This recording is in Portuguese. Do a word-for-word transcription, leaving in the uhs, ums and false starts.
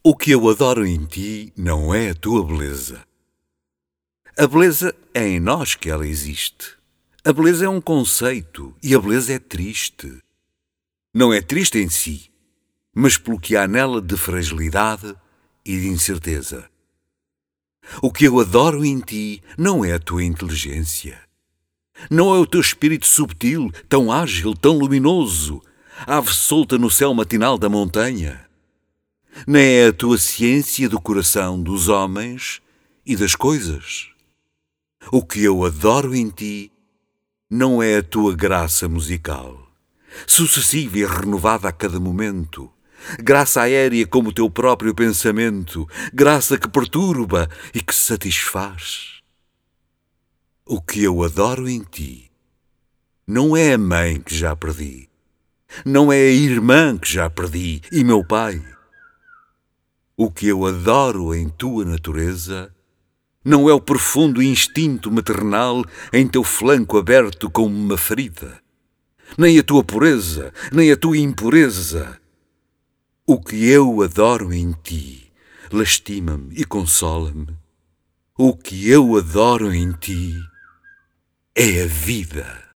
O que eu adoro em ti não é a tua beleza. A beleza é em nós que ela existe. A beleza é um conceito e a beleza é triste. Não é triste em si, mas pelo que há nela de fragilidade e de incerteza. O que eu adoro em ti não é a tua inteligência. Não é o teu espírito subtil, tão ágil, tão luminoso, ave solta no céu matinal da montanha. Nem é a tua ciência do coração dos homens e das coisas. O que eu adoro em ti não é a tua graça musical, sucessiva e renovada a cada momento, graça aérea como o teu próprio pensamento, graça que perturba e que satisfaz. O que eu adoro em ti não é a mãe que já perdi, não é a irmã que já perdi e meu pai. O que eu adoro em tua natureza não é o profundo instinto maternal em teu flanco aberto como uma ferida, nem a tua pureza, nem a tua impureza. O que eu adoro em ti lastima-me e consola-me. O que eu adoro em ti é a vida.